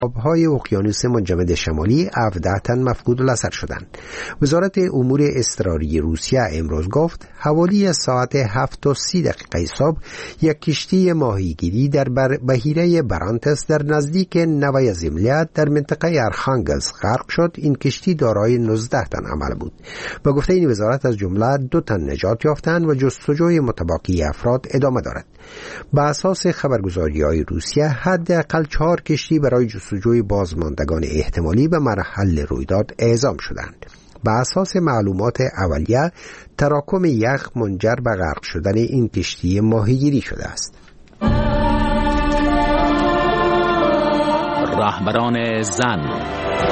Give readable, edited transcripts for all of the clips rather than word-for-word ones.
آبهای اقیانوس منجمد شمالی 17 تن مفقود الاثر شدند. وزارت امور اضطراری روسیه امروز گفت حوالی ساعت 7:30 صبح یک کشتی ماهیگیری در بحیره برانتس در نزدیک نوایازیملیا در منطقه ارخانگلسک غرق شد. این کشتی دارای 19 تن حمل بود. با گفته این وزارت از جمله 2 تن نجات یافتند و جستجوی متبقی افراد ادامه دارد. با اساس خبرگزاری‌های روسیه حداقل 4 کشتی برای جستجوی بازماندگان احتمالی به محل رویداد اعزام شدند. با اساس معلومات اولیه تراکم یخ منجر به غرق شدن این کشتی ماهیگیری شده است. رهبران زن.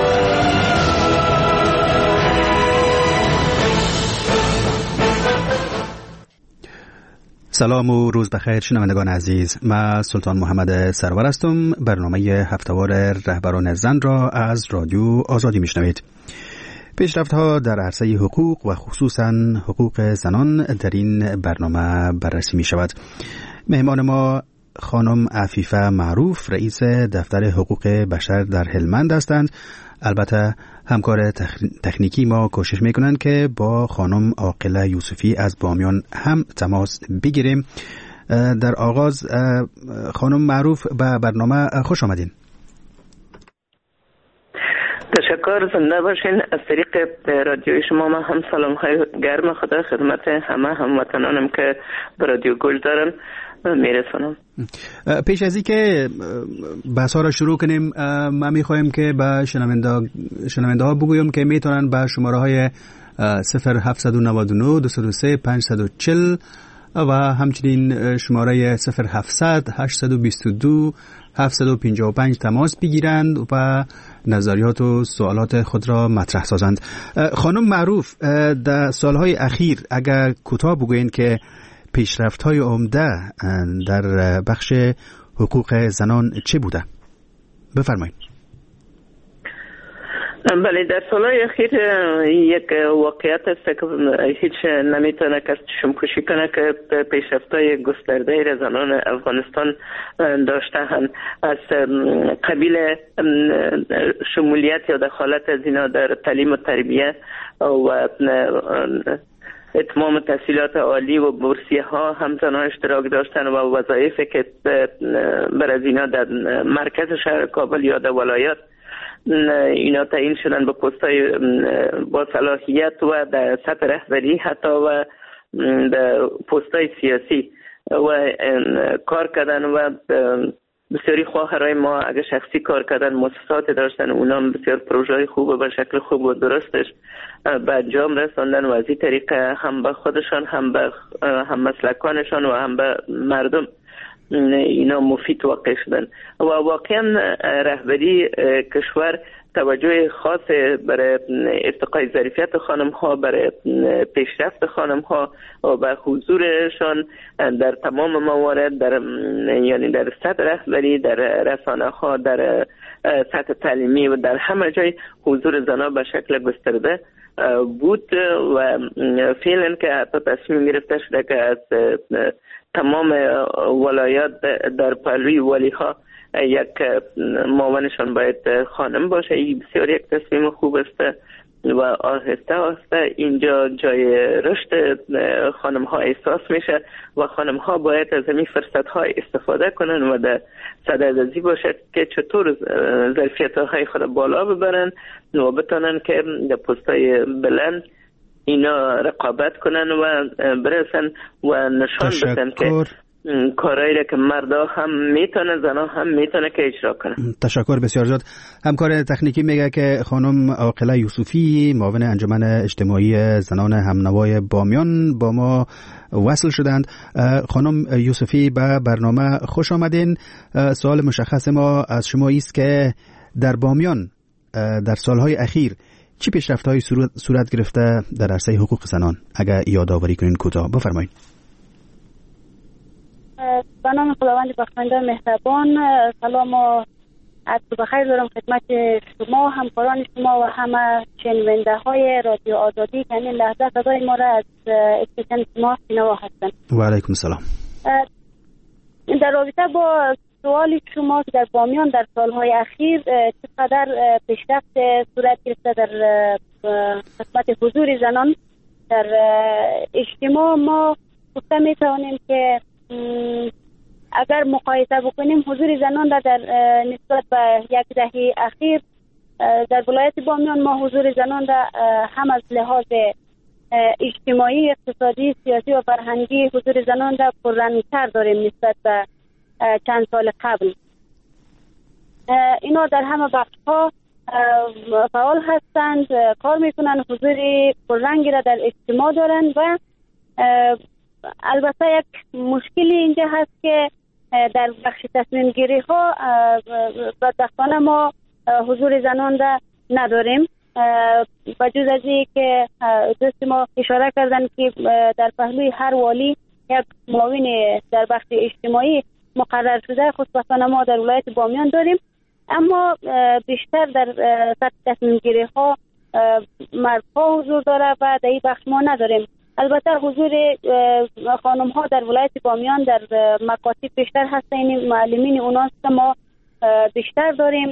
سلام و روز بخیر شنوندگان عزیز. من سلطان محمد سرور هستم. برنامه هفتهوار رهبران زن را از رادیو آزادی میشنوید. پیشرفت‌ها در عرصه حقوق و خصوصاً حقوق زنان در این برنامه بررسی می شود. مهمان ما خانم عفیفه معروف رئیس دفتر حقوق بشر در هلمند هستند. البته همکار تکنیکی ما کوشش میکنند که با خانم عاقله یوسفی از بامیان هم تماس بگیریم. در آغاز خانم معروف به برنامه خوش آمدین. تشکر، زنده باشین. از طریق رادیوی شما من هم سلام های گرم خدا خدمت همه هموطنانم که به رادیو گوش دارن میرسونم. پیش از این که بحث ها را شروع کنیم ما میخوایم که به شنونده ها بگویم که میتونن به شماره های 0799 203 540 و همچنین شماره 0700 822 755 تماس بگیرند و نظریات و سوالات خود را مطرح سازند. خانم معروف، در سالهای اخیر اگر کوتاه بگوین که پیشرفت‌های عمده در بخش حقوق زنان چه بوده؟ بفرمایید. بله، در سالهای اخیر یک واقعیت است که هیچ نمیتونه کس چشم‌پوشی کنه که پیشرفت‌های گسترده زنان افغانستان داشته‌اند. از قبیل شمولیت یا دخالت از اینا در تعلیم و تربیت و اتمام تحصیلات عالی و بورسیه ها هم زنان اشتراک داشتن و وظایفی که بر از اینا در مرکز شهر کابل یا در ولایات اینا تعیین شدن به پست‌های با صلاحیت و در سطح رهبری حتی و در پست‌های سیاسی و کار کردن و بسیاری خواهرای ما اگه شخصی کار کردن مؤسسات داشتن، اونا بسیار پروژه‌های خوب و به شکل خوب و درستش به انجام رساندن و از این طریق هم به خودشان هم به هم مسلکانشان و هم به مردم اینا مفید واقع شدن و واقعا رهبری کشور توجه خاص برای ارتقای ظرفیت خانم ها، برای پیشرفت خانم ها و به حضورشان در تمام موارد، یعنی در سطح رهبری، در رسانه ها، در سطح تعلیمی و در همه جای حضور زنان به شکل گسترده بود و فعلا که حتی تصمیم گرفته شده که از تمام ولایات در پهلوی والی ها یک معاونشان باید خانم باشه. این بسیار یک تصمیم خوب است و آهسته آهسته اینجا جای رشد خانم ها احساس میشه و خانم ها باید از این فرصت ها استفاده کنن و در صددازی باشه که چطور ظرفیت های خود بالا ببرن و بتونن که در پستای بلند اینا رقابت کنن و برسن و نشان بدن که کارایی که مردا هم میتونه، زنا هم میتونه که اجرا کنه. تشکر بسیار زیاد. همکار تکنیکی میگه که خانم عاقله یوسفی معاون انجمن اجتماعی زنان همنوای بامیان با ما وصل شدند. خانم یوسفی به برنامه خوش آمدین. سوال مشخص ما از شما است که در بامیان در سالهای اخیر چی پیشرفت‌هایی صورت گرفته در عرصه حقوق زنان؟ اگر یادآوری کنین کوتاه بفرمایید. به نام خداوند بخشنده مهربان، سلام و عرض بخیر دارم خدمت شما، همکاران شما و همه شنونده های رادیو آزادی که این لحظه صدای ما را از استیشن شما شنوا هستند. و علیکم السلام. در رابطه با سوال شما که در بامیان در سالهای اخیر چقدر پیشرفت صورت گرفته در قسمت حضور زنان در اجتماع، ما گفته می توانیم که اگر مقایسه بکنیم حضور زنان در نسبت به یک دهه اخیر در ولایت بامیان ما حضور زنان هم از لحاظ اجتماعی، اقتصادی، سیاسی و فرهنگی حضور زنان پررنگ‌تر داریم نسبت به چند سال قبل. اینا در همه بخش‌ها فعال هستند، کار میکنن، حضور پررنگی را در اجتماع دارند و البته یک مشکلی اینجا هست که در بخش تصمیم گیری ها بدبختانه ما حضور زنان را نداریم، بجز از این که دوست ما اشاره کردن که در پهلوی هر والی یک معاون در بخش اجتماعی مقرر شده خوشبختانه ما در ولایت بامیان داریم، اما بیشتر در سطح تصمیم گیری ها مردها حضور داره و در این بخش ما نداریم. البته حضور خانم ها در ولایت بامیان در مکاتب بیشتر هست، این معلمین اوناست که ما بیشتر داریم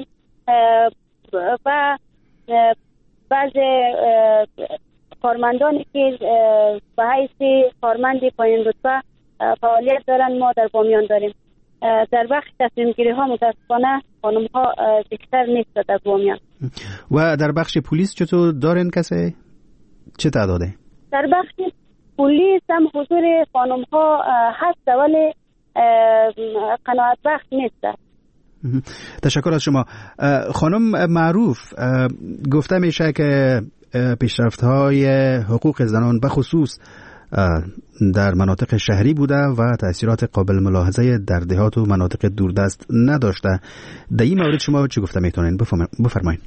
و بعض کارمندانی که به حیث کارمند پایین رتبه فعالیت دارن ما در بامیان داریم. در بخش تصمیم گیری ها متاسفانه خانم ها بیشتر نیست در بامیان. و در بخش پلیس چطور دارین کسی؟ چه تعداده؟ در بخش پلیس هم حضور خانم ها هست ولی قناعت بخش نیست. تشکر از شما. خانم معروف، گفته میشه که پیشرفت‌های حقوق زنان به خصوص در مناطق شهری بوده و تأثیرات قابل ملاحظه در دهات و مناطق دوردست نداشته. در این مورد شما چی گفته میتونین؟ بفرمایید.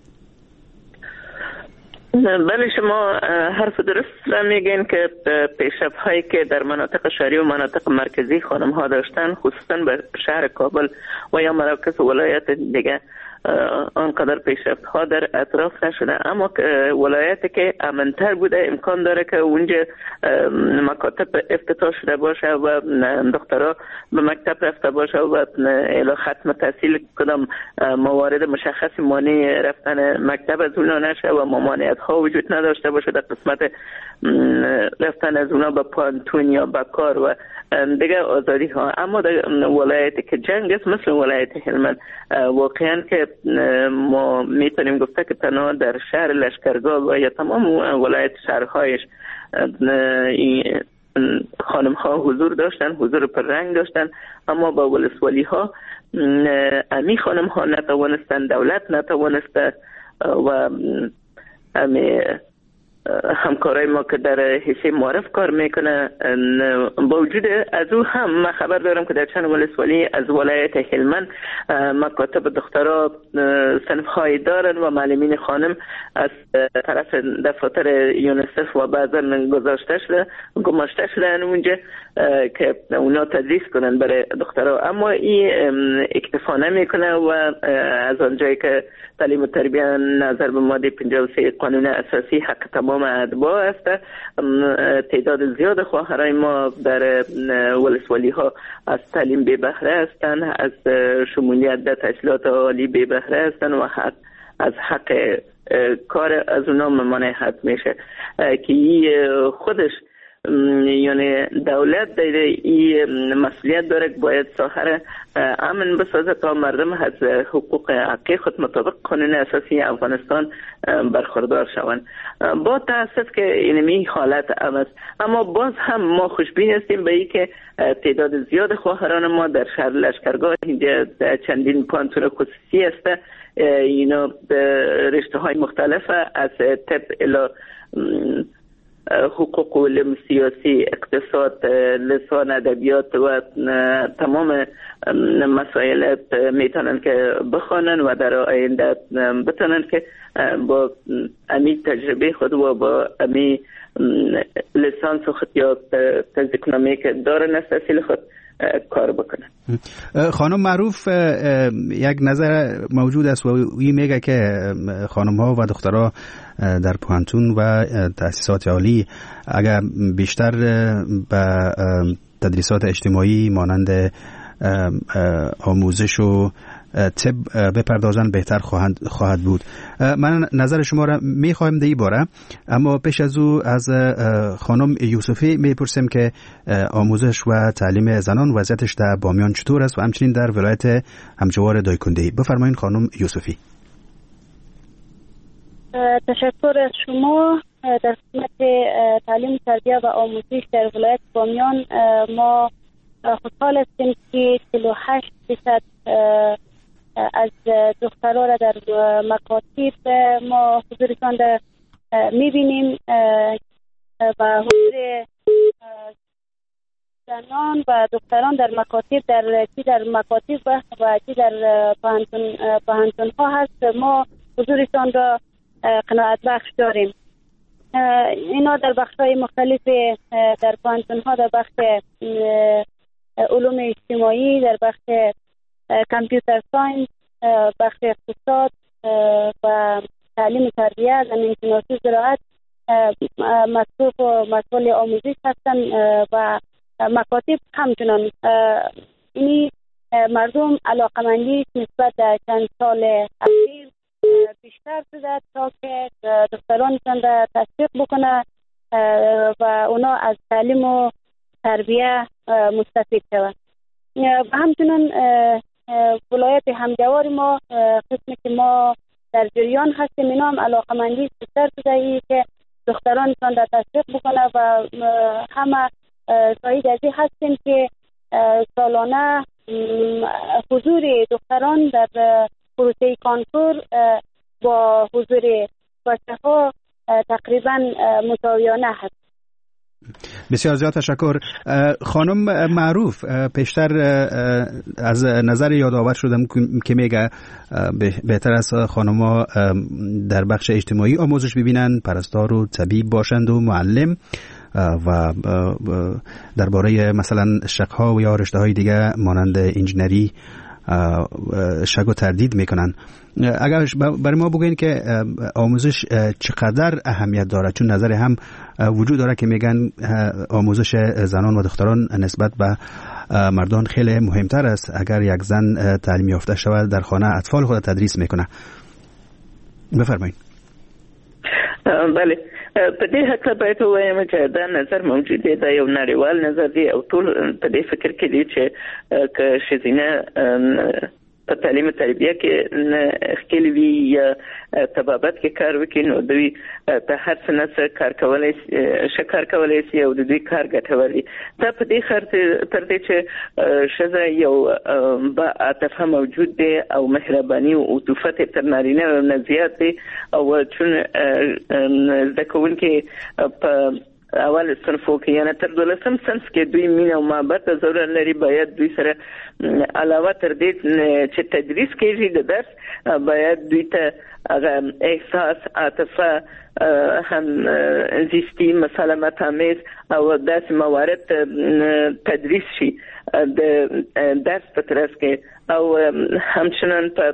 بله، شما حرف درست میگین که پیشرفت هایی که در مناطق شهری و مناطق مرکزی خانم ها داشتن، خصوصا به شهر کابل و یا مراکز ولایت دیگه آنقدر پیشرفت ها در اطراف نشده، اما ولایتی که امنتر بوده امکان داره که اونجا مکاتب افتتاح شده باشه و دخترها به مکتب رفته باشه و الی ختم تحصیل کدام موارد مشخصی مانع رفتن مکتب از اونا نشه و ممانعت ها وجود نداشته باشه در قسمت رفتن از اونا به پانتون یا به کار و دیگه آزادی ها. اما در ولایتی که جنگ است مثل ولایت هلمند واقعا که ما میتونیم گفته که تنها در شهر لشکرگاه و یا تمام ولایت شهرهایش خانم ها حضور داشتن، حضور پررنگ داشتن، اما با ولسوالی ها امی خانم ها نتوانستن، دولت نتوانسته و امی همکارای ما که در حیث معرف کار میکنه با وجود از او هم من خبر دارم که در چند ولسوالی از ولایت هلمند مکاتب دخترها صنف‌های دارن و معلمین خانم از طرف دفاتر یونیسف و بعضا گماشته شدن اونجا که اونا تدریس کنن برای دخترها، اما این اکتفا نمیکنه و از آنجایی که تعلیم و تربیت نظر به ماده 53 قانون اساسی حق تمام اتباع است، تعداد زیاد خواهرای ما در ولسوالی ها از تعلیم بی بهره هستند، از شمولیت در تحصیلات عالی بی بهره هستند و از حق کار از اونا ممانعت میشه که خودش یعنی دولت در این مسئولیت داره که باید ساحر امن بسازه تا مردم از حقوق حقیقی خود مطابق قانون اساسی افغانستان برخوردار شوند. با تاسف که اینمی حالت است، اما باز هم ما خوشبین هستیم به اینکه تعداد زیاد خواهران ما در شهر لشکرگاه اینجا چندین پانتون خصوصی است، اینا رشته های مختلف از طب الی حقوق و علم سیاسی، اقتصاد، لسان، ادبیات و تمام مسائل میتونن که بخوانن و در آینده بتونن که با امی تجربه خود و با امی لیسانس خود یا تحصیل کنامی که دارن از تحصیل خود کار بکنن. خانم معروف، یک نظر موجود است و این میگه که خانم ها و دخترها در پانتون و تأسیسات عالی اگر بیشتر به تدریسات اجتماعی مانند آموزش و طب بپردازن بهتر خواهد بود. من نظر شما را میخوایم در این باره، اما پیش از او از خانم یوسفی میپرسیم که آموزش و تعلیم زنان وضعیتش در بامیان چطور است و همچنین در ولایت همجوار دایکنډي. بفرمایید خانم یوسفی. تشکر از شما. در خدمت تعلیم تربیه و آموزش در ولایت بامیان ما خوشحال هستیم که 48% از دخترها را در مکاتب ما حضورشان را میبینیم و حضور زنان و دختران در مکاتب در مکاتب و چی در پانتون ها هست. ما حضورشان را قناعت بخش داریم. اینا در بخش های مختلف در پانتون ها، در بخش علوم اجتماعی، در بخش کامپیوتر ساینس، بخش اقتصاد و تعلیم تربیه، زمین شناسی، زراعت مصروف و مسئول آموزش هستند و مکاتب همچنان. اینی مردم علاقمندی نسبت در چند سال اخیر بیشتر شده تا که دخترانشان را تشویق بکنه و اونا از تعلیم و تربیه مستفید شوند. و همچنان ولایت همجوار ما قسمی که ما در جریان هستیم، اینا هم علاقمندی بیشتر شده ای که دخترانشان را تشویق بکنه و همه شاهد از این هستیم که سالانه حضور دختران در پروسه کانکور با حضور بچه ها تقریبا مساویانه هست. بسیار زیاد تشکر. خانم معروف، پیشتر از نظر یادآور شدم که میگه بهتر است خانم‌ها در بخش اجتماعی آموزش ببینن، پرستار و طبیب باشند و معلم، و درباره مثلا شغل‌ها و یا رشته‌های دیگه مانند انجینری شک و تردید میکنن. اگر برای ما بگوین که آموزش چقدر اهمیت داره، چون نظر هم وجود داره که میگن آموزش زنان و دختران نسبت به مردان خیلی مهمتر است. اگر یک زن تعلیم یافته شود در خانه اطفال خود تدریس میکنه. بفرمایید. بله، په دې حق باید ووایم چې دا نظر موجود دی، دا یو نړیوال نظر دی او ټول په دې فکر کې دي چې که ښځینه په تعلیم تربیه کې ښکلې وي یا طبابت کې کار وکړي، نو دوی په هر څه نه څه کار کولی شي او د دوی کار ګټور وي. دا په دې تر دې چې ښځه یو باعاطفه موجود دی او مهرباني او عطوفت تر نارینه نه زیات دی، او چون زده کوونکي په اول صنفو کې یعنی تر 12م صنف کې دوی مینه او محبت ضرور لري، باید دوی سره علاوه تر دې چې تدریس کېږي د درس، باید دوی ته هغه احساس، عاطفه، هم زیستی، مسالمت آمیز او داسې موارد تدریس شي د درس په ترڅ کې، او همچنان په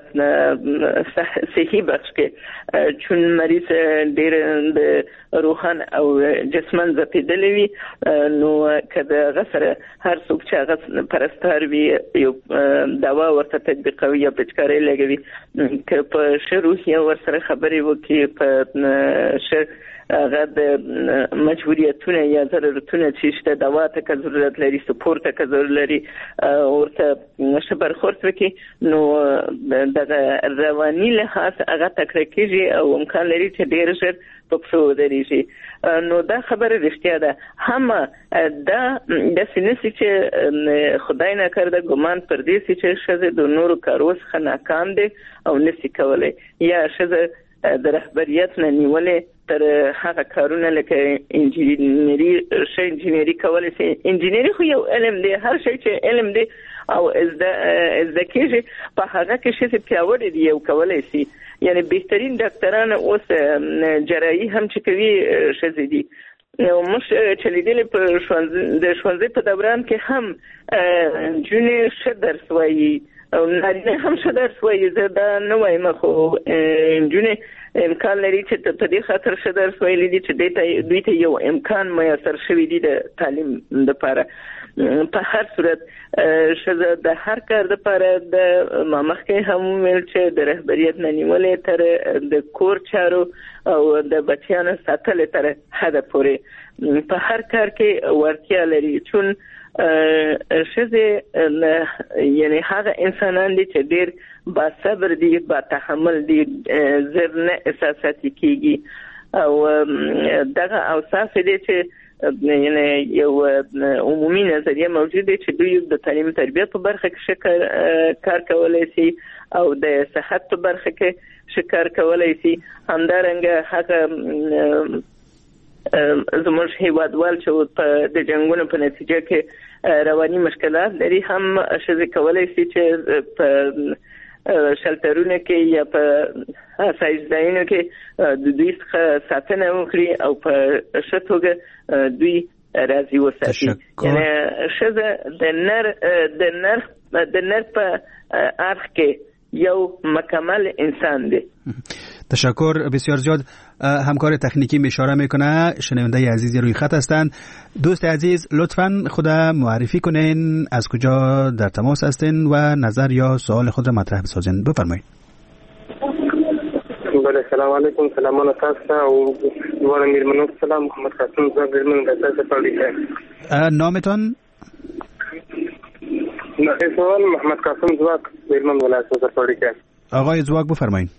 صحي بخش کې چون مریض ډېر د روحان او جسمن زپیدلی وي، نو که د هغه سره هر څوک چې هغه پرستار وي یو دوا ورته تطبیقوي یا پچکارۍ لګوي، که په ښه روحیه ورسره خبرې وکړي، په ښه هغه د مجبوریتونه یا ضرورتونه چې شته، دوا ته که ضرورت لري، سپورت ته که ضرورت لري، ورته ښه برخورد وکړي، نو دغه رواني لحاظ هغه تکړه کېږي او امکان لري چې ډېر ژر په پښو ودرېږي. نو دا خبره رښتیا ده. هم دا داسې نشي چې خدای ناکرده ګمان پر دې سي چې ښځې د نورو کارو څخه ناکام دي او نشي کولی، یا ښځه د رهبریت نه نیولې تر هغه کارونه لکه انجینری، ښه انجینری کولی شي. انجینری خو یو علم دی، هر شی چې علم دی او زده کېږي په هغه کې ښځې پیاوړې دي او کولی شي. یعنی بهترین ډاکټران اوس جراحي هم چې کوي ښځې دي. موږ چې لیدلې په د ښوونځي په دوران کې هم نجونې ښه درس وایي او نارینه هم ښه درس وایي. زه دا نه وایم، خو نجونې امکان لري چې په دې خاطر ښه درس ویلی دي چې دوی ته یو امکان میسر شوی دی د تعلیم لپاره. په هر صورت شزه د هر کار لپاره د مخکې هم ویل چې د رهبریت نه نیولې تر د کور چارو او د بچیانو ساتل تر حد پورې په هر کار کې ورتیا لري چون شزه یعنی هغه انسانان دي چې ډېر با صبر دي با تحمل دي زر نه احساساتي کیږي او دغه اوصاف دي چې یعنی یو عمومي نظریه موجوده چې دوی د تعلیم تربیت په برخه کې کار کولای شي او د صحت په برخه کې کار کولای شي همدارنګه هغه زموږ هیوادوال چې په د جنگونو په نتیجه کې رواني مشکلات لري هم شزه کولای شي چې په شلټرونه کې یا په اسایش ځایونو کې د دوی څخه ساتنه وکړي او په ښه توګه دوی راضي وساتي یعنی شزه د نر په اړخ کې یو مکمل انسان دی. تشکر بسیار زیاد. همکار تکنیکی اشاره میکنه شنونده عزیزی روی خط هستند. دوست عزیز لطفاً خود معرفی کنین، از کجا در تماس هستین و نظر یا سوال خود را مطرح بسازین. بفرمایید. بله سلام علیکم. سلامان تاسو او دوار میرمنو سلام. محمد قاسم زواک میرمن دسته پالیکه. نامتان؟ سوال محمد قاسم زواک میرمن ولایت پالیکه. آقای زواک بفرمایید.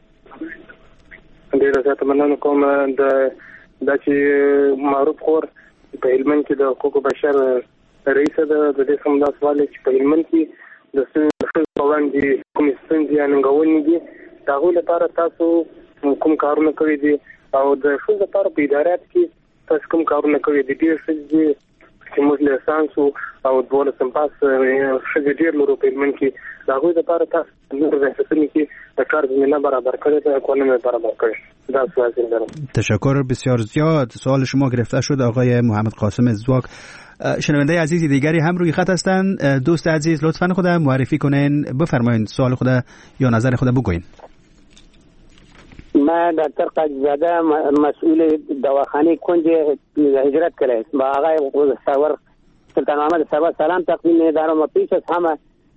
ډېر زیات مننه کوم د چې معروف خور په هلمند کې د حقوق بشر رئیس د دې څخه دا سوال چې په هلمند کې د څه وړاندې کوم ستونزې انګولنې دي دا غو لپاره تاسو کوم کارونه کوي دي او د څه لپاره په ادارات کې تاسو کوم کارونه کوي دي چې موږ له سانسو او دوله سمپاس څه ډېر لرو په هلمند کې دا غو لپاره تاسو نور د څه کې د کار زمینه برابر کړی دا قانون برابر کړی. دا سوال دارم. تشکر بسیار زیاد. سوال شما گرفته شد آقای محمد قاسم زواک. شنونده عزیزی دیگری هم روی خط هستند. دوست عزیز لطفاً خود معرفی کنین، بفرمایید سوال خود یا نظر خود بگوین. من دکتر قاضیزاده مسئول دواخانه کنج هجرت کردم با آقای سرور سلطان محمد سرور سلام تقدیم می‌دارم و پیش از همه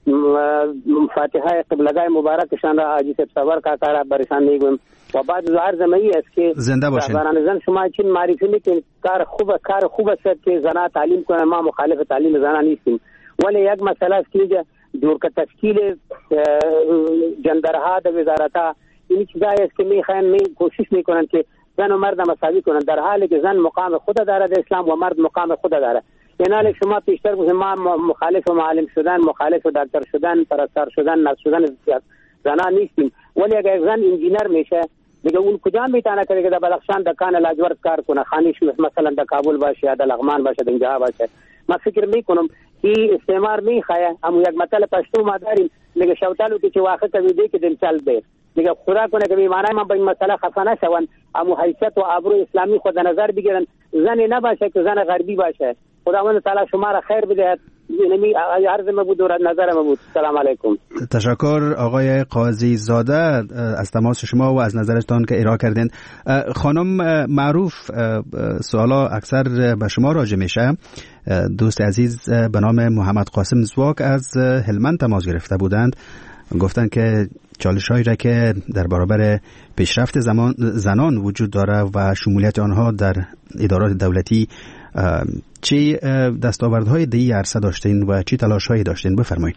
فاتحه قبلگاه مبارکشان را حاجی صاحب سرور کاکا را برسان میگویم و بعد عرض می است که زنده باشین. رهبران زن شما چین معرفی میکنید کار خوب است که زنان تعلیم کنند. ما مخالف تعلیم زنان نیستیم، ولی یک مسئله است که دور که تشکیل جندرها در وزارتها این چیزایی است که میخواین کوشش میکنند که زن و مرد مساوی کنند، در حالی که زن مقام خود داره در اسلام و مرد مقام خود داره. ایناله شما پیشتر گفتید ما مخالف معلم شدن، مخالف دکتر شدن، پرستار شدن، نرس شدن زنان نیستیم، ولی اگر زن انجینر میشه دیگه اون کجا میتونه که در بدخشان دکان لاجورد کار کنه، خانیش مثلا در کابل باشه یا در لغمان باشه، در اینجا باشه. ما فکر میکنم که استعمار میخواه اما یک مطلب پشتو ما داریم دیگه شوتالو که واقع کوي دی که دل چل دی دیگه خدا کنه که میمانه من به این مسئله خفه نشون اما حیثیت و آبرو اسلامی خود نظر بگیرن، زن نباشه که زن غربی باشه. خداوند تعالی شما را خیر بدهد. اینمی عرض ما بود و نظر ما بود. سلام علیکم. تشکر آقای قاضی زاده از تماس شما و از نظرتان که ارائه کردین. خانم معروف، سوالا اکثر به شما راجع میشه. دوست عزیز به نام محمد قاسم زواک از هلمند تماس گرفته بودند، گفتند که چالش‌هایی را که در برابر پیشرفت زنان وجود داره و شمولیت آنها در ادارات دولتی چه دستاوردهای در این عرصه داشتین و چه تلاش‌هایی داشتین؟ بفرمایید.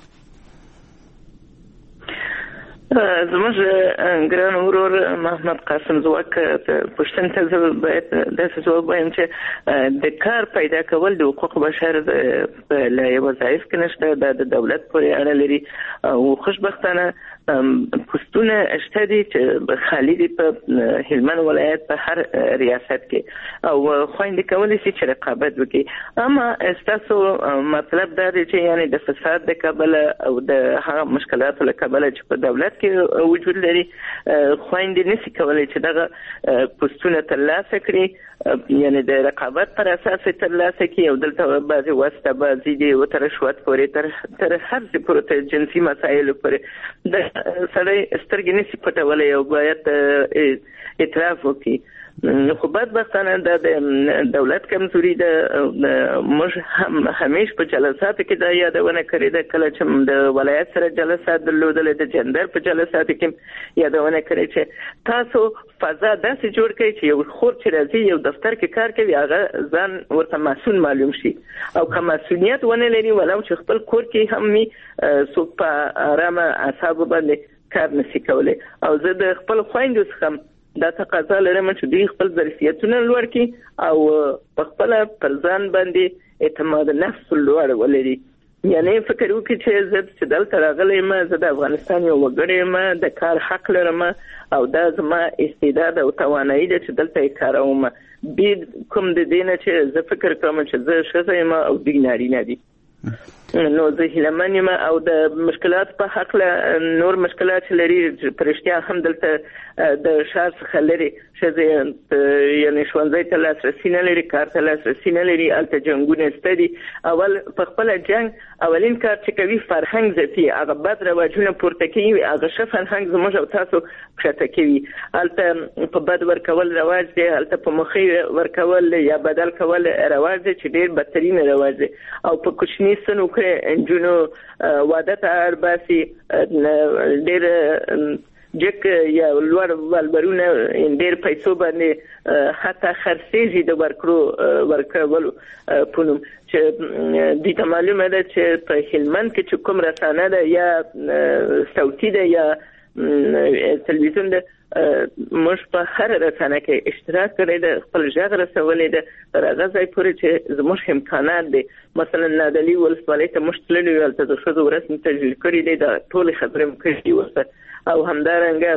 زموږ ګران ورور محمد قاسم زواک پښتون ته باید داسې ځواب وایم چې د کار پیدا کول د حقوق بشر له وظایف کې نشته، دا د دولت پورې اړه لري او خوشبختانه پوسټونه شته دي چې خالی دي په هلمند ولایت په هر ریاست کې او خويندې کولی شي چې رقابت وکړي. اما ستاسو مطلب دا دی چې یعنی د فساد د کبله او د هغه مشکلاتو له کبله چې په دولت کې وجود لري خويندې نشي کولی چې دغه پوسټونه ترلاسه کړي، یعنی د رقابت پر اساس ترلاسه کړي او دلته بعضې واسطه بازي دي او تر رشوت پورې تر هر څه پورې جنسي مسایلو پورې د سړی سترګې نشي پټولی او باید اعتراف وکړي. خو بدبختانه د دولت کمزوري ده. موږ همیش په جلساتو کې دا یادونه کړې ده، کله چې د ولایت سره جلسات درلودل، د جندر په جلساتو کې یادونه کړې چې تاسو فضا داسې جوړ کړئ چې یو خور چې راځي یو دفتر کې کار کوي هغه ځان ورته مسؤل معلوم شي، او که مسؤلیت ونه لري ولو چې خپل کور کې هم وي څوک په آرامه اعصابو باندې کار نشي کولی. او زه د خپل خویندو څخه دا تقاضا لرم چې دوی خپل ظرفیتونه لوړ کړي او په خپل پر ځان باندې اعتماد نفس لوړ ولري. یعنی فکر وکړي چې زه چې دلته راغلی یم، زه د افغانستان یو وګړی یم، د کار حق لرم او دا زما استعداد او توانایي ده چې دلته یې کاروم، بې کوم د دې نه چې زه فکر کوم چې زه ښځه یم او دوی نارینه دي. نو زه هیلهمن یم او د مشکلات په هکله نور مشکلات چې لري په رښتیا هم دلته د ښار څخه لرې ښځې یعنې ښوونځي ته لاسرسي نه لري، کار ته لاسرسي نه لري، هلته جنګونه شته دي. اول په خپله جنګ اولین کار چې کوي فرهنګ ځپي، هغه بد رواجونه پورته کوي، هغه ښه فرهنګ زموږ او تاسو کښته کوي. هلته په بد ورکول رواج دی، هلته په مخې ورکول یا بدل کول رواج دی چې ډېر بدترین رواج دی. او په کوچني سنو کې نجونو واده ته اړ باسي، ډېر جک یا لوړ والبرونه ډېر پیسو باندې حتی خرڅېږي د ورکولو په نوم، چې دوی ته معلومه ده چې په هلمند کې چې کوم رسانه ده یا صوتي ده یا تلویزیون ده، موږ په هر رسانه کې اشتراک کړی ده، خپل غږ رسولی ده تر هغه ځای پورې چې زموږ امکانات دي. مثلا نادعلي ولسوالۍ ته موږ تللي یو، هلته د ښځو ورځ مو تشکیل کړی دی، دا ټولې خبرې مو کړي ورته. او همدارنګه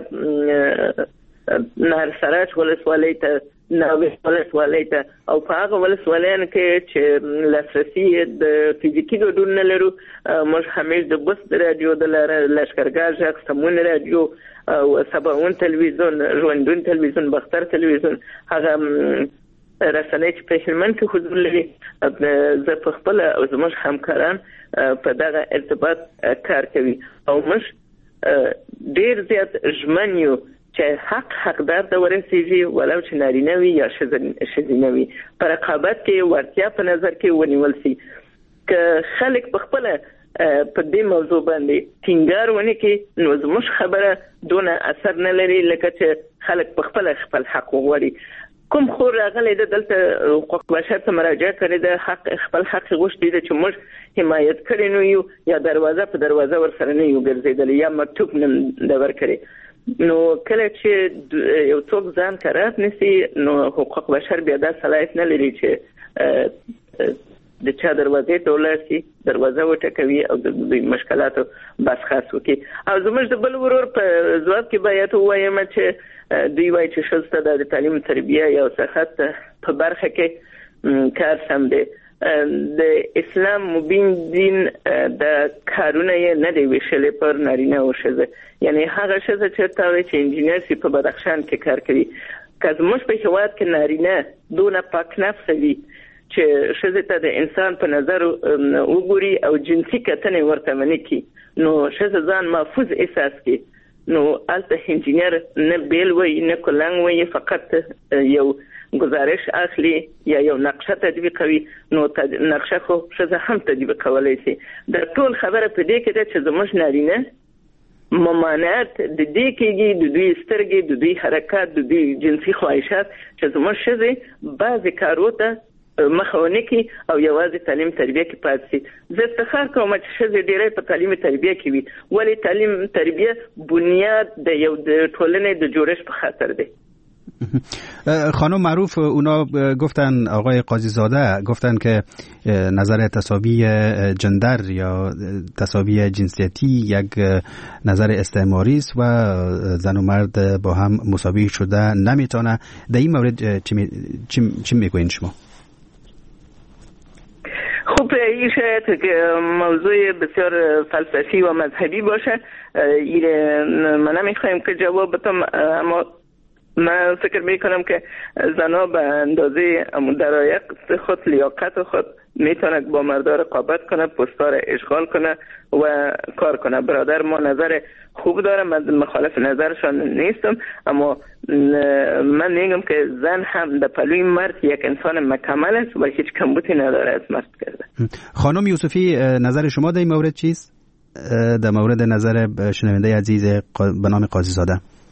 نهر سراج ولسوالۍ ته، ناوې ولسوالۍ ته، او په هغه ولسوالیانو کې چې لاسرسي د فزیکي ګډون نه لرو، موږ همیش د بست راډیو د لښکرګاه غږ، سمون راډیو او سباون تلویزیون، ژوندون تلویزیون، بختر تلویزیون، هغه رسنۍ چې په هلمند کې حضور لري، زه په خپله او زموږ همکاران په دغه ارتباط کار کوي. او موږ ډېر زیات ژمن یو چې حقدار ته ورسیږي، ولو چې نارینه وي یا ښځینه وي، په رقابت کې وړتیا په نظر کې ونیول شي. که خلک په خپله په دې موضوع باندې ټینګار ونه کړي نو زموږ خبره دونه اثر نه لري لکه چې خلک په خپله خپل حق وغواړي. کوم خور راغلی ده دلته حقوق بشر ته مراجعه کړې ده، خپل حق غوښتي ده چې موږ حمایت کړی نه یو، یا دروازه په دروازه ورسره نه یو ګرځېدلی، یا مکتوب نه ده ورکړی. نو کله چې یو څوک ځان قرار نیسي نو حقوق بشر بیا دا صلاحیت نه لري چې د چا دروازې ته ولاړ شي، دروازه وټکوي او د دوی مشکلاتو بحث خاص وکړي. او زموږ د بل ورور په ځواب کې باید ووایم چې دوی وایي چې ښځو ته د تعلیم تربیه یا صحت په برخه کې کار سم دی. د اسلام مبین دین د کارونه یې نه دی ویشلی پر نارینه او ښځه، یعنی هغه ښځه چې ته وایي چې انجینر سي په بدخشان کې کار کوي، که زموږ په هېواد کې نارینه دونه پاک نفسه وي چې ښځې ته د انسان په نظر وګوري او جنسي کتنې ورته ونه کړي، نو ښځه ځان محفوظ احساس کړي، نو هلته انجینر نه بیل وایي نه کلنګ وایي، فقط یو گزارش اخلي یا یو نقشه تطبیقوي، نو نقشه خو ښځه هم تطبیق کولی شي. د ټول خبره په دې کې ده چې زموږ نارینه ممانعت د دې کېږي، د دوی سترګې، د دوی حرکات، د دوی جنسي خواهشات، چې زموږ ښځې بعضې کارو ته مخه ونه کړي او یوازې تعلیم تربیه کې پاتې شي. زه افتخار کوم چې ښځې ډېری په تعلیم تربیه کې وي، ولې تعلیم تربیه بنیاد د یو د ټولنې د جوړش په خاطر دی. خانم معروف اونا گفتن، آقای قاضی زاده گفتن که نظر تساوی جندر یا تساوی جنسیتی یک نظر استعماری است و زن و مرد با هم مساوی شده نمیتونه. در این مورد چی میگوین شما؟ خب این شاید که موضوع بسیار فلسفی و مذهبی باشه، من نمیخوایم که جواب بدم، اما من فکر میکنم که زنها به اندازه درایق خود، لیاقت خود میتونه با مردا رقابت کنه، پستار اشغال کنه و کار کنه. برادر ما نظر خوب داره، من مخالف نظرشان نیستم، اما من میگم که زن هم در پلوی مرد یک انسان مکمل است و هیچ کمبودی نداره از مرد کرده. خانم یوسفی، نظر شما در این مورد چیست؟ در مورد نظر شنونده عزیز به نام قاضی زاده.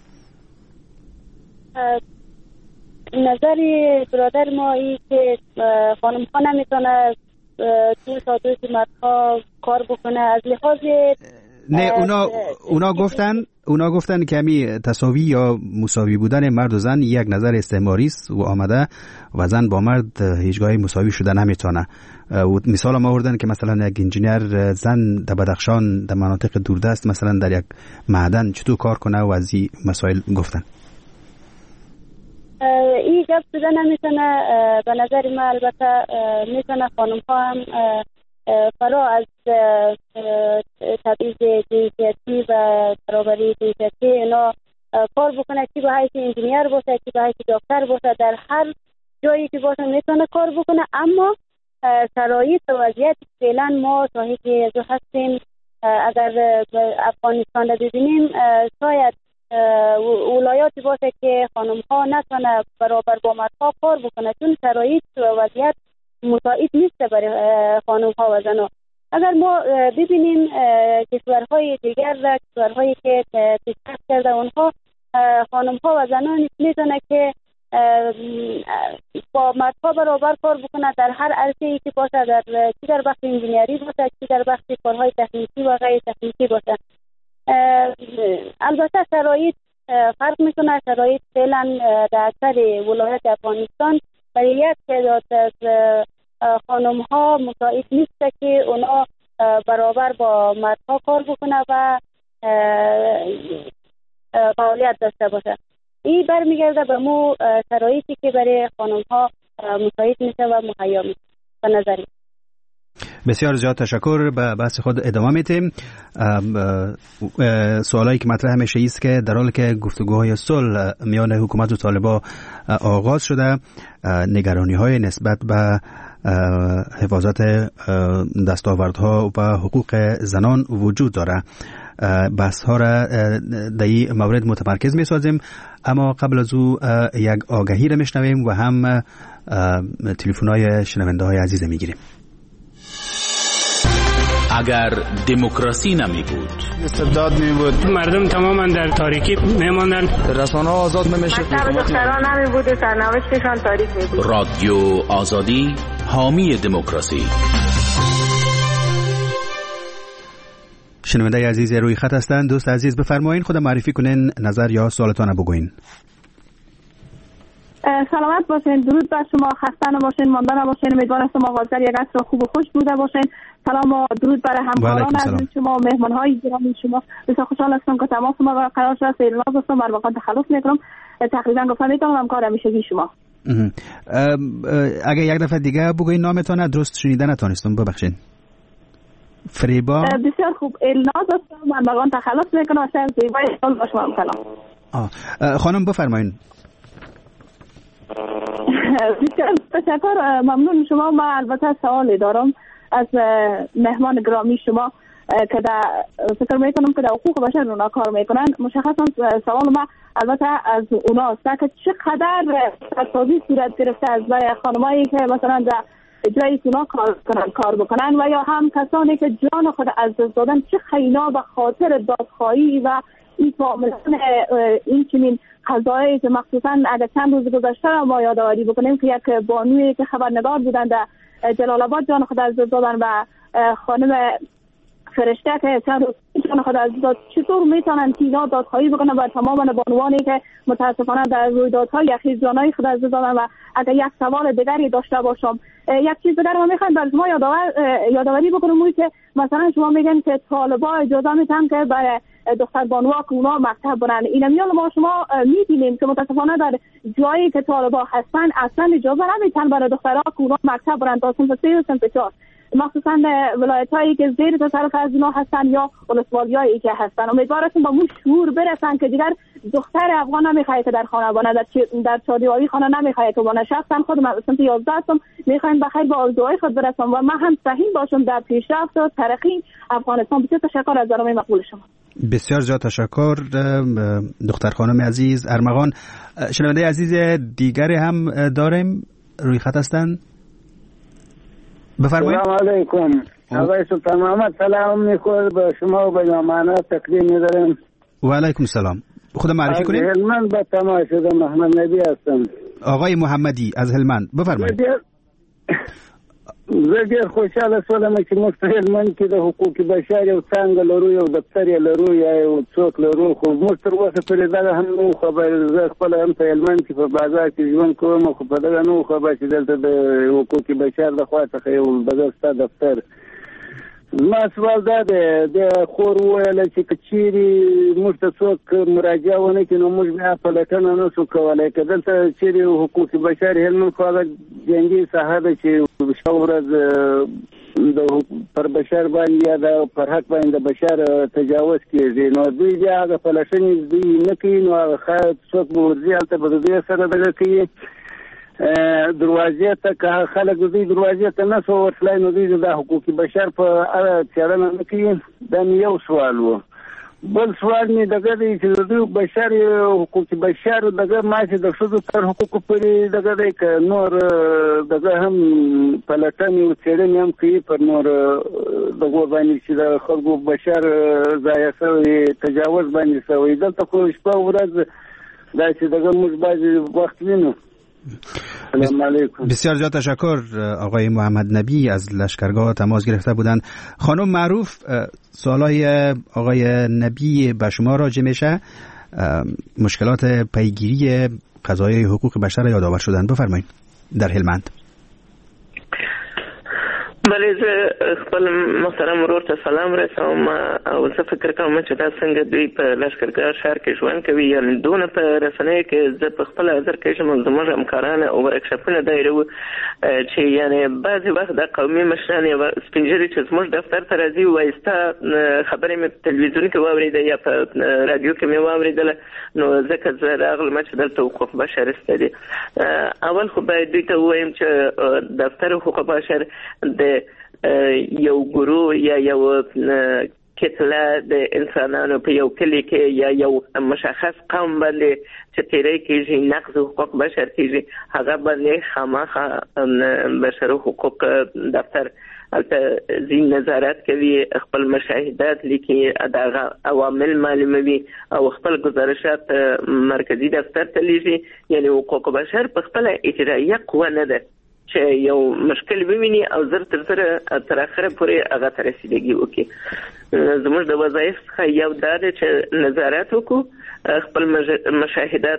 نظر برادر ما ای که خانم ها نمیتونه توی سادوی مردها کار بکنه از لحاظ نه، اونا گفتن که همی تساوی یا مساوی بودن مرد و زن یک نظر استعماری است و آمده و زن با مرد هیچگاهی مساوی شده نمیتونه. مثال ما آوردن که مثلا یک انجینیر زن در بدخشان در مناطق دوردست مثلا در یک معدن چطور کار کنه و از این مسائل گفتن. این جب شده نمیتونه. به نظر من البته میتونه خانم ها هم فرا از تبعیض جنسیتی و برابری جنسیتی اینا کار بکنه، چی به حیث انجینیر باشه، چی به حیث دکتر باشه، در هر جایی که باشه میتونه کار بکنه. اما شرایط و وضعیت فعلا ما شاهد هستیم. اگر افغانستان رو ببینیم شاید ولایاتی باشه که خانم ها نتونه برابر با مردها کار بکنه، چون شرایط و وضعیت مساعد نیست برای خانم ها و زنها. اگر ما ببینیم کشورهای دیگر، کشورهایی که پیشرفت کرده، اونها خانم ها و زنان میتونه که با مردها برابر کار بکنه در هر عرصه‌ای که باشه، چی در بخش انجینیری باشه، چی در بخش کارهای تکنیکی و غیر تکنیکی باشه. البته شرایط فرق میکنه. شرایط فعلا در اکثر ولایات افغانستان برای یک تعداد از خانم ها مساعد نیست که اونا برابر با مردها کار بکنه و فعالیت داشته باشه. این برمیگرده به مو شرایطی که برای خانم ها مساعد میشه و مهیا میشه به نظری. بسیار زیاد تشکر. به بحث خود ادامه میتیم. سوالایی که مطرح میشه است که در حالی که گفتگوهای صلح میان حکومت و طالبان آغاز شده، نگرانی های نسبت به حفاظت دستاوردها و حقوق زنان وجود داره. بحث ها را در این مورد متمرکز می سازیم، اما قبل از او یک آگهی را میشنویم و هم تلفن های شنونده های عزیز میگیریم. اگر دموکراسی نمی بود، استبداد می بود، مردم تماما در تاریکی میماندن، رسانه ها آزاد نمیشه، مکتب دختران نمی بود، سرنوشتشان تاریک می بود. رادیو آزادی حامی دموکراسی. شنونده عزیز روی خط هستند. دوست عزیز بفرمایین، خودم معرفی کنین، نظر یا سوالتان بگوین. سلامت باشین، درود بر شما، خسته نباشین، مانده نباشین. امیدوارم شما حاضر یک عصر خوب و خوش بوده باشین. سلام و درود برای همکاران عزیز شما و مهمان‌های گرامی شما. بسیار خوشحال هستم که تماس ما برقرار شده. سیرناز هستم، بر واقع تخلص میکنم. تقریبا گفتم میتونم همکار همیشگی شما. اگه یک دفعه دیگه بگوین نامتون، درست شنیده نتونستم، ببخشید. فریبا. بسیار خوب، الناز هستم، من واقعا تخلص میکنم. شما زیبای سال با شما. سلام. خانم بفرمایید. بسیار تشکر، ممنون شما. من البته سوالی دارم از مهمان گرامی شما که فکر میکنم که در حقوق بشر اونا کار میکنن. مشخصا سوال ما البته از اونا است که چقدر تصاوی صورت گرفته از خانمایی که مثلا در جایی که اونا کار بکنن و یا هم کسانی که جان خود از دست دادن، چه خینا به خاطر دادخواهی و این معاملات این چنین قضایی که مخصوصا اگر چند روز گذشته ما یادآوری بکنیم که یک بانوی که خبرنگار بودن در جلال آباد جان خود از دست دادن و خانم فرشته که چند روز جان خود از داد، چطور میتونن اینا دادخواهی بکنن و تمام بانوانی که متاسفانه در رویدادهای اخیر جانای خود از دست دادن؟ و اگر یک سوال دیگری داشته باشم، یک چیز دیگر ما میخوایم بر شما یادآوری بکنم که مثلا شما میگن که طالبان اجازه میدن که برای دختر بانوها که اونا مکتب برن. این میال ما شما میبینیم که متاسفانه در جایی که طالبان هستن اصلا اجازه نمیدن برای دخترها که اونا مکتب برن تا صنف 3 و صنف 4، مخصوصا ولایت هایی که زیر تصرف از اونا هستن یا ولسوالیایی که هستن. امیدوارم با مو شعور برسن که دیگر دختر افغان نمیخواد که در خانه بانه، در چادیواری خانه نمیخواد که بانه. شخصا خودم از صنف 11 هستم، میخوایم بخیر با آرزوهای خود برسم و من هم سهیم باشم در پیشرفت و ترقی افغانستان. بسیار تشکر از برنامه مقبول شما. بسیار زیاد تشکر دختر خانم عزیز ارمغان. شنونده عزیز دیگری هم داریم روی خط هستند. بفرمایید. سلام علیکم آقای سلطان محمد، سلام میکنم به شما و به مهمانان تقدیم می‌دارم. و علیکم السلام. خود معرفی کنید. از هلمند به تماشا محمد نبی هستم. آقای محمدی از هلمند بفرمایید. زه خوشحاله شوم چې موږ په هلمند کې د حقوق بشر یو څنګه لرو، یو دفتر یې لرو یا یو څوک لرو، خو موږ تر اوسه پورې دغه هم نو خبر. زه خپل هم په هلمند کې په بازار کې ژوند کوم، خو په دغه نو خبر چې دلته د حقوق بشر د خوا څخه یو بازار دفتر. ما سوال دا دی د خور ویل چې کچيري موږ ته څوک مراجعه ونه کړي نو موږ بیا په لټنه نه شو کولای. که دلته چیرې حقوق بشر هلمند خو هغه جنګي ساحه ده چې شاورز د پر بشر باندې یا د پر حق باندې د بشر تجاوز کیږي، نو دوی بیا هغه په لټنې دوی نه کوي، نو هغه څوک ورځي هلته به دوی سره دغه کوي دروازې ته. که خلک دوی دروازې ته نه سو ورتلای نو دوی د حقوق بشر په اړه څېړنه نه کوي. دا یو سوال و. بل سوال مې دغه دی چې د دوی بشر حقوق بشر دغه ماشي د ښځو تر حقوقو پورې دغه دی که نور دغه هم په لټنې او څېړنې هم کوي پر نور دغو باندې چې د خلکو بشر ضایع شوی تجاوز باندې شوی. دلته خو شپه ورځ داسې دغه موږ بعضې وخت وینو. بسیار زیاد تشکر. آقای محمد نبی از لشکرگاه تماس گرفته بودند. خانم معروف، سوالای آقای نبی به شما راجع میشه. مشکلات پیگیری قضایای حقوق بشر یادآور شدن. بفرمایید. در هلمند. بله، زه خپل محترم ورور ته سلام رسوم او زه فکر کوم چې دا څنګه دوی په لښکرګاه ښار کې ژوند کوي، یعنې دونه په رسنیو کې زه په خپل نظر کېږم زموږ همکاران او ورکشاپونه دایره وو چې یعنې بعضې وخت د قومي مشران یا سپین ږیري چې زموږ دفتر ته راځي وایي ستا خبرې مې په تلویزیون کې واورېده یا په رادیو کې مې واورېدله، نو ځکه زه راغلم چې دلته حقوق بشر شته دي. اول خو باید دوی ته ووایم چې دفتر حقوق بشر د یو ګروه یا یو کتله د انسانانو په یو کلی کې یا یو مشخص قوم باندې چې تیری کېږي، نقض حقوق بشر کېږي، هغه باندې خامخا بشر حقوق دفتر هلته ځین نظارت کوي، خپل مشاهدات لیکي، دغه عوامل معلوموي او خپل گزارشات مرکزی دفتر ته لیږي. یعنې حقوق بشر په خپله اجرایه قوه نه ده چې یو مشکل وویني او زر تر زره تر اخره پورې هغه ته رسیدګي وکړي. زموږ د وظایف څخه یو دا دی چې نظارت وکړو، خپل مشاهدات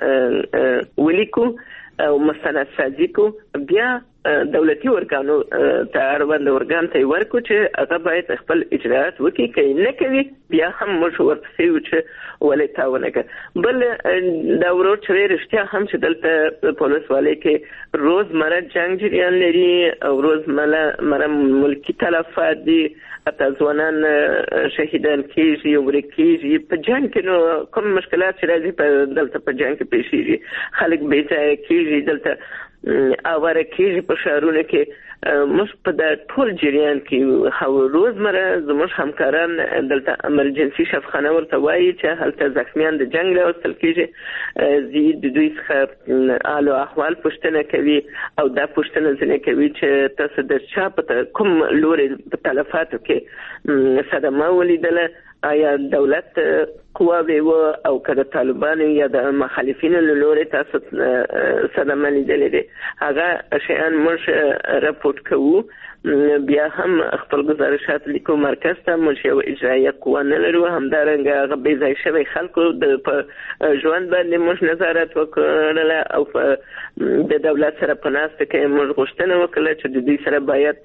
ولیکو او مستند سازي کو، بیا دولتي ارګانو ته اړوند ارګان ته ورکو چې هغه باید خپل اجرات وکړي، که نه کوي بیا هم موږ ورپسې یو چې ولې تا ونه کړ. بل دا ورور چې رښتیا هم چې دلته په ولسوالۍ کې روزمره جنګ جریان لري او روزمره ملکي تلفات دي، حتی ځوانان شهیدان کېږي، ورک کېږي. په جنګ کې نو کوم مشکلات چې راځي دلته په جنګ کې پیښیږي، خلک بې ځایه کېږي، دلته اواره کېږي په ښارونو کې. موږ په دا ټول جریان کې روزمره زموږ همکاران دلته امرجنسي شفخانه ورته وایي چې هلته زخمیان د جنګ راوستل کېږي، د دوی څخه حال او احوال پوښتنه کوي او دا پوښتنه ځینې کوي چې تاسو د چا په کوم لوري په تلفاتو کې صدمه ولیدله، آیا دولت قواوې و او که د طالبانو یا د مخالفینو له لورې تاسو صدمه لیدلې دي، هغه شیان موږ راپورټ کوو. بیا هم خپل گزارشات لیکو مرکز ته. موږ یو اجرایه قوه نه لرو، همدارنګه هغه بې ځای شوي خلکو په ژوند باندې موږ نظارت وکړله او د دولت سره په ناسته کې موږ غوښتنه وکړله چې د دوی سره باید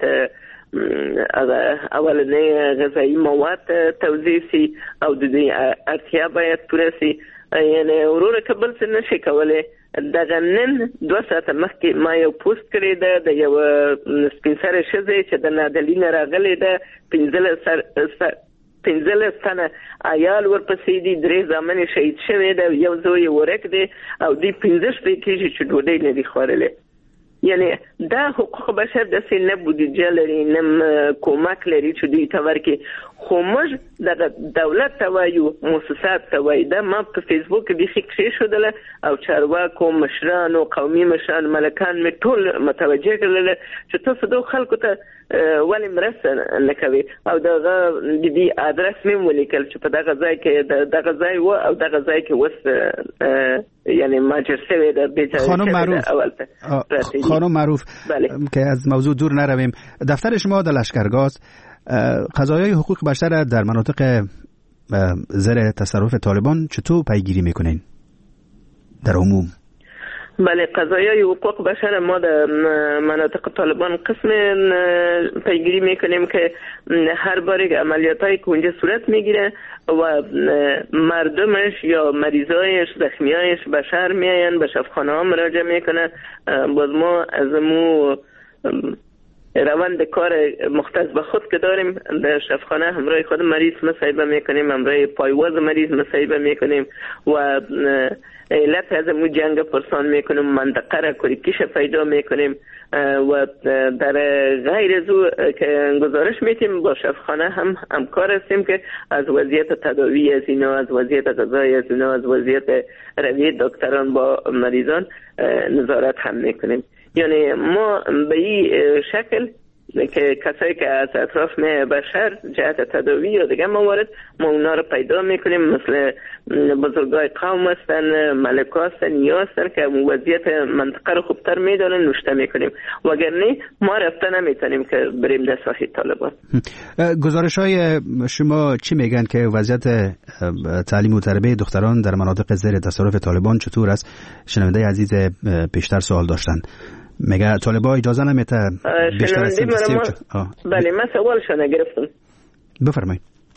اولنې غذایی مواد توزیع سي او د دوی اړتیا باید پوره سي. یعنې وروره که بل څه نشي کولی، دغه نن 2 ساعته مخکې ما یو پوسټ کړی ده د یو سپین سرې ښځې چې د نادلي نه راغلې ده، 15 تنه عیال ورپسې دي، 3 زامن شهید شوی ده، یو زوی ورک دی او دوی 15 شپې کېږي چې ډوډۍ نه دي خوړلې. یعنی دا حقوق بشر داسې نه بودیجه لري نه کمک لري چې دوی ته ورکړي خو موږ د دولت ته وایو مؤسسات ته وایو دا ما په فیسبوک کې بیخي کېښودله او چارواکو مشرانو قومي مشران ملکان مې ټول متوجه کړل چې تاسو دغو خلکو ته ولې مرسته نه کوي او دغه د دې ادرس مې ولیکل چې په دغه ځای کې دغه ځای و او دغه ځای کې وس یعنی ماجر شوی د بیچاره خانم معروف که از موضوع دور نرویم دفتر شما در لشکرگاه قضایای حقوق بشر در مناطق زیر تصرف طالبان چطور پیگیری میکنین در عموم؟ بله قضایای حقوق بشر ما در مناطق طالبان قسم پیگیری میکنیم که هر بار که عملیاتایی که اونجا صورت میگیره و مردمش یا مریضایش زخمیایش به شهر میاین به شفاخانه ها مراجعه میکنن باز ما از مو روند کار مختص به خود که داریم در شفاخانه همراه خود مریض مصاحبه میکنیم همراه پایواز مریض مصاحبه میکنیم و علت از مو جنگ پرسان میکنیم منطقه را کلیکیش پیدا میکنیم و در غیر از او که گزارش میتیم با شفاخانه هم همکار هستیم که از وضعیت تداوی از اینا از وضعیت غذایی از اینا از وضعیت روی دکتران با مریضان نظارت هم میکنیم یعنی ما به این شکل که کسایی که از اطراف بشر جهت تداوی یا دیگه موارد ما اونا رو پیدا میکنیم مثل بزرگای قوم هستن ملکا هستن یا هستن که وضعیت منطقه رو خوبتر میدانن نوشته میکنیم وگرنه ما رفته نمیتونیم که بریم در ساحه طالبان. گزارش های شما چی میگن که وضعیت تعلیم و تربیت دختران در مناطق زیر تصرف طالبان چطور است؟ شنونده عزیز بیشتر سوال داشتن میگه طالبان اجازه نمیده بیشتر از بله من سوالشو نگرفتم بفرمایید.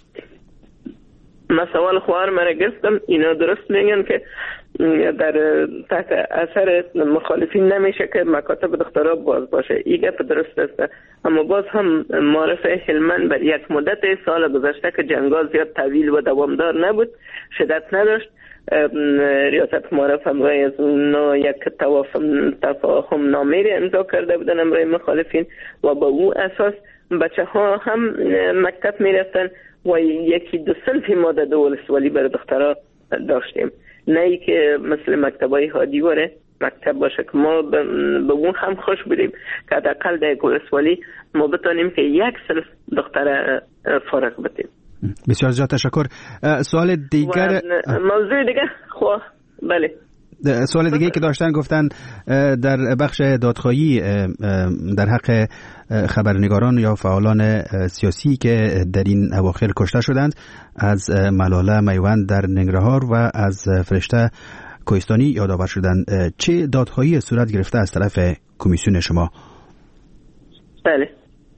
من سوال خواهر من گرفتم اینا درست میگن که در تحت اثر مخالفین نمیشه که مکاتب دخترها باز باشه این گپ درست است اما باز هم معرف هلمند بر یک مدت سال گذشته که جنگا زیاد طویل و دوامدار نبود شدت نداشت ریاست معرف همراه از اونا یک تفاهم نامه امضا کرده بودن همراه مخالفین و با او اساس بچه ها هم مکتب می رفتن و یکی دو صنفی ما در ولسوالی برای دخترها داشتیم نه ای که مثل مکتبای هادیواره مکتب باشه که ما به اون هم خوش بودیم که حداقل در ولسوالی ما بتانیم که یک صنف دختر فارغ بتیم. بسیار زیاد تشکر. سوال دیگر موضوع دیگه بله سوال دیگه که داشتن گفتن در بخش دادخواهی در حق خبرنگاران یا فعالان سیاسی که در این اواخر کشته شدند از ملاله میوند در ننگرهار و از فرشته کوهستانی یادآور شدند چه دادخواهی صورت گرفته از طرف کمیسیون شما؟ بله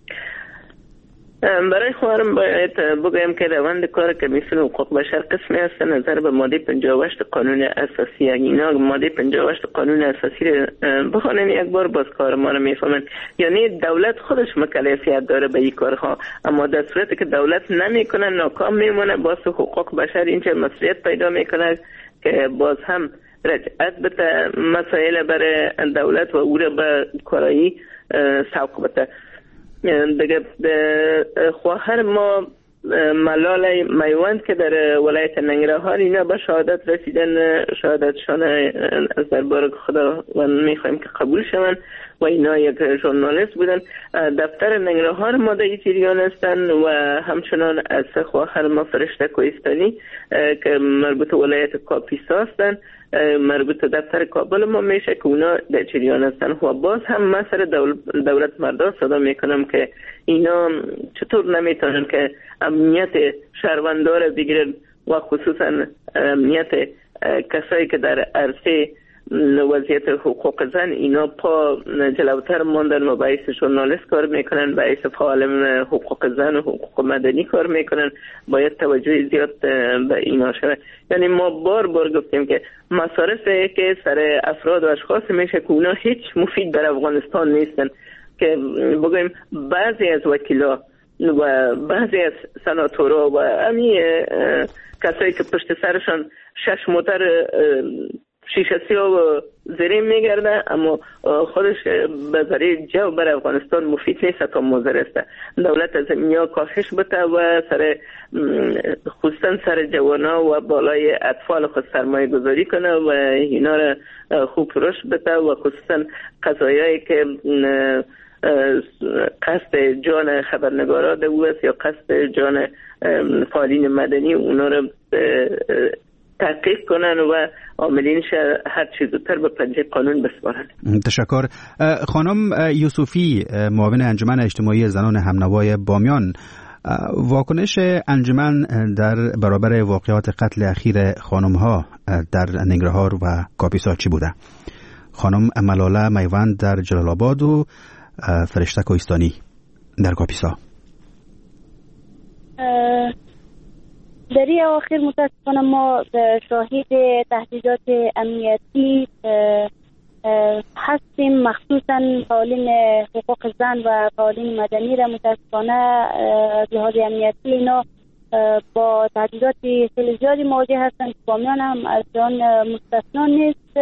برای خواهرم باید بگویم که روند کار کمیسیون حقوق بشر قسمی است نظر به ماده 58 قانون اساسی اینا ماده 58 قانون اساسی بخوانن یک بار باز کار ما رو میفهمن یعنی دولت خودش مکلفیت داره به این کارها اما در صورتی که دولت نمیکنه ناکام میمونه باز حقوق بشر اینجا مسئولیت پیدا میکنه که باز هم رجعت بده مسائل برای دولت و او را به کارایی سوق بده دیگه خواهر ما ملاله میوند که در ولایت ننگرهار اینا به شهادت رسیدن شهادتشان از دربار خدا و میخوایم که قبول شوند و اینا یک ژورنالیست بودن دفتر ننگرهار ما در جریان هستند و همچنان از خواهر ما فرشته کوهستانی که مربوط ولایت کاپیسا هستند مربوط دفتر کابل ما میشه که اونا در جریان هستن و باز هم من سر دولت مردا صدا میکنم که اینا چطور نمیتونن که امنیت شهروندار بگیرن و خصوصا امنیت کسایی که در عرصه وضعیت حقوق زن اینا پا جلوتر ماندن و باعث ژورنالیست کار میکنن باعث فعال حقوق زن و حقوق مدنی کار میکنن باید توجه زیاد به اینا شود یعنی ما بار گفتیم که مصارف که سر افراد و اشخاص میشه که اونا هیچ مفید در افغانستان نیستن که بگویم بعضی از وکیلا و بعضی از سناتورا و امی کسایی که پشت سرشان 6 موتر شیشه سیاه و زیر میگرده، اما خودش به ذریعه جو بر افغانستان مفید نیست تا مضر است. دولت از اینجا کاهش بده و خصوصا سر جوانا و بالای اطفال خود سرمایه گذاری کنه و اینا را خوب رشد بده و خصوصا قضایایی که قصد جان خبرنگارا دوست یا قصد جان فعالین مدنی اونا رو تحقیق کنن و عاملینش هر چیز زودتر به پنجه قانون بسپارن. تشکر. خانم یوسفی، معاون انجمن اجتماعی زنان همنوای بامیان، واکنش انجمن در برابر واقعات قتل اخیر خانم ها در ننگرهار و کاپیسا چی بوده؟ خانم ملاله میوند در جلال آباد و فرشته کوهستانی در کاپیسا. در این اواخر متاسفانه ما شاهد تهدیدات امنیتی هستیم، مخصوصا فعالین حقوق زن و فعالین مدنی را متاسفانه از لحاظ امنیتی اینا با تهدیدات خیلی زیادی مواجه هستند. بامیان هم از آن مستثنا نیست.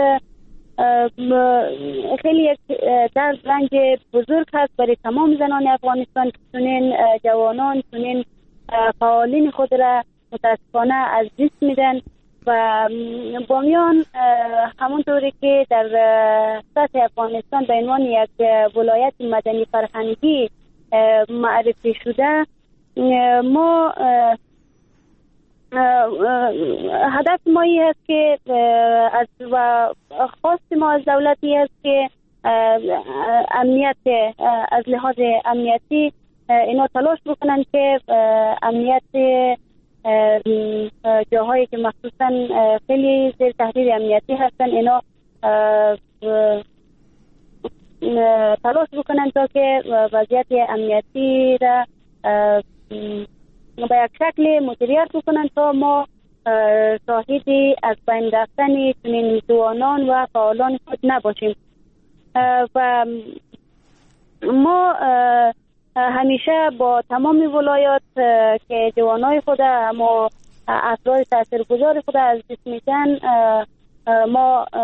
خیلی یک درد رنج بزرگ هست برای تمام زنان افغانستان که چنین جوانان چنین فعالین خود را متاسفانه از دست میدن و بامیان همونطوری که در سطح افغانستان به عنوان یک ولایت مدنی فرهنگی معرفی شده، ما هدف ما این است که و خواست ما از دولتی است که امنیت از لحاظ امنیتی اینا تلاش بکنن که امنیت جاهایی که مخصوصا خیلی زیر تهدید امنیتی هستن اینا تلاش بکنن تا که وضعیت امنیتی را به یک شکل مدیریت بکنن تا ما شاهدی از بین رفتن چنین جوانان و فعالان خود نباشیم. و ما همیشه با تمام ولایات که جوانای خود اما افراد تاثیرگذار خود از دست میدن ما